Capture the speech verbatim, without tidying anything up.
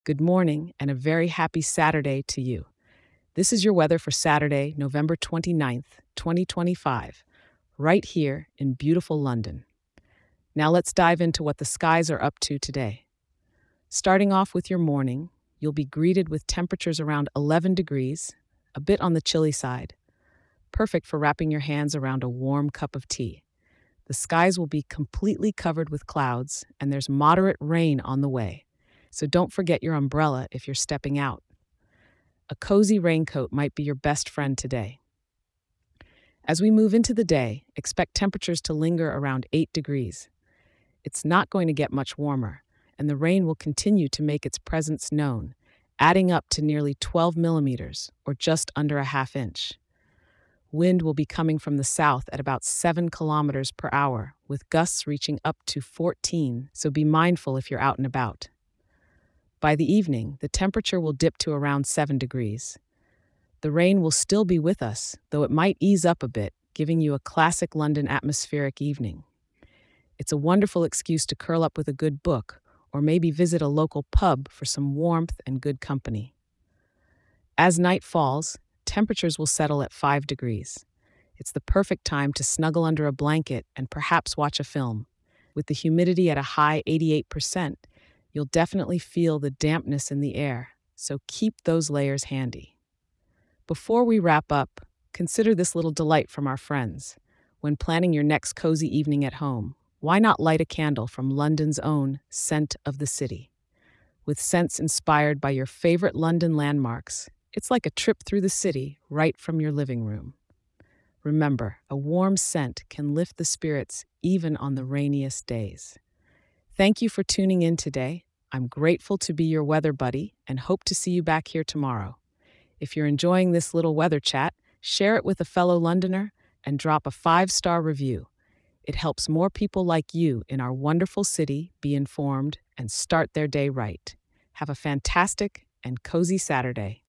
Good morning and a very happy Saturday to you. This is your weather for Saturday, November twenty-ninth, twenty twenty-five, right here in beautiful London. Now let's dive into what the skies are up to today. Starting off with your morning, you'll be greeted with temperatures around eleven degrees, a bit on the chilly side, perfect for wrapping your hands around a warm cup of tea. The skies will be completely covered with clouds, and there's moderate rain on the way. So don't forget your umbrella if you're stepping out. A cozy raincoat might be your best friend today. As we move into the day, expect temperatures to linger around eight degrees. It's not going to get much warmer, and the rain will continue to make its presence known, adding up to nearly twelve millimeters, or just under a half inch. Wind will be coming from the south at about seven kilometers per hour, with gusts reaching up to fourteen, so be mindful if you're out and about. By the evening, the temperature will dip to around seven degrees. The rain will still be with us, though it might ease up a bit, giving you a classic London atmospheric evening. It's a wonderful excuse to curl up with a good book, or maybe visit a local pub for some warmth and good company. As night falls, temperatures will settle at five degrees. It's the perfect time to snuggle under a blanket and perhaps watch a film. With the humidity at a high eighty-eight percent, you'll definitely feel the dampness in the air, so keep those layers handy. Before we wrap up, consider this little delight from our friends. When planning your next cozy evening at home, why not light a candle from London's own Scent of the City? With scents inspired by your favorite London landmarks, it's like a trip through the city right from your living room. Remember, a warm scent can lift the spirits even on the rainiest days. Thank you for tuning in today. I'm grateful to be your weather buddy and hope to see you back here tomorrow. If you're enjoying this little weather chat, share it with a fellow Londoner and drop a five-star review. It helps more people like you in our wonderful city be informed and start their day right. Have a fantastic and cozy Saturday.